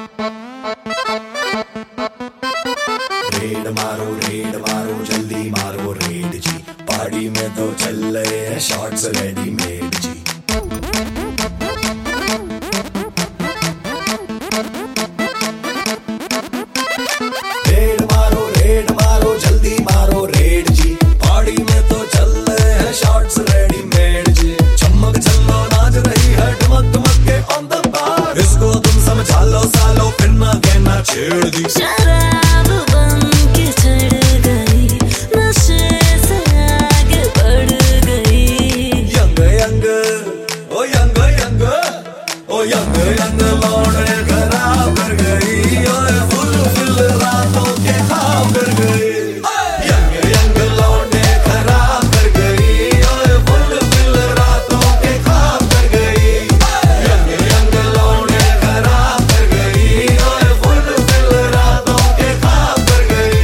Red मारो जल्दी मारो रेड जी, पार्टी में तो चल रहे हैं शॉर्ट्स रेडीमेड जी। रेड मारो जल्दी मारो रेड जी, पार्टी में तो चल रहे हैं शॉर्ट्स रेडीमेड जी। चमक चलो नाच रही है ठुमक ठुमक के ऑन द बार, इसको तुम समझा लो सालो फिर ना कहना छेड़ दी। यंग लौंडे खराब कर गई, ओए फुल फिल रातों के ख्वाब कर गई। यंग लौंडे खराब कर गई, ओए फुल फिल रातों के ख्वाब कर गई। यंग लौंडे खराब कर गई, ओए फुल फिल रातों के ख्वाब कर गई।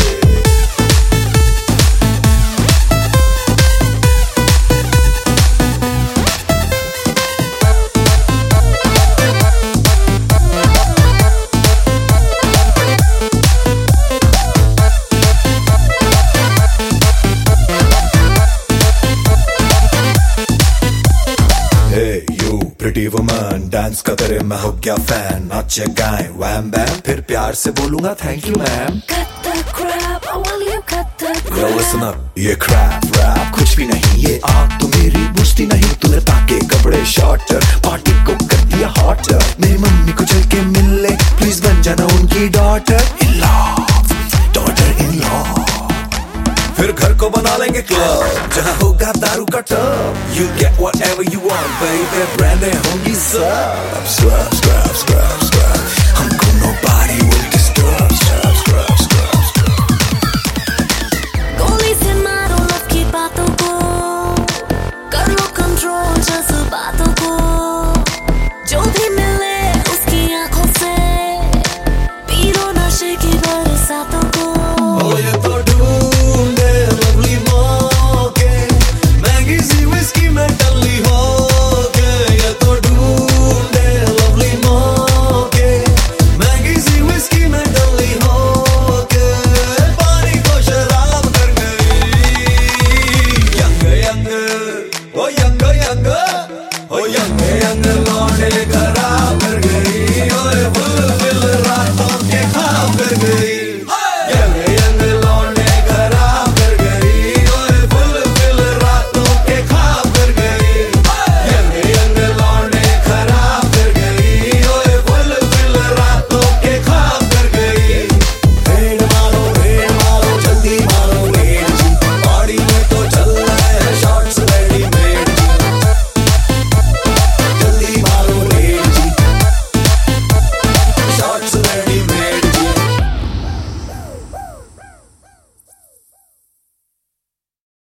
प्रिटी वुमन डांस का करे मैं हो गया फैन, नाचे गाएं वैम बैम फिर प्यार से बोलूंगा thank you ma'am. Listen up, ये क्रैप रैप कुछ भी नहीं, ये आग तो मेरी बुझती नहीं। तूने ताके कपड़े शॉर्टर, पार्टी को कर दिया हॉटर। मेरी मम्मी को चल के मिल ले प्लीज, बन जाना उनकी डॉटर इन लॉ। फिर घर को बना लेंगे क्लब, जहाँ होगा दारू का tub. You get whatever you want, baby, ब्रांडें होंगी सब। Scrub, scrub, scrub,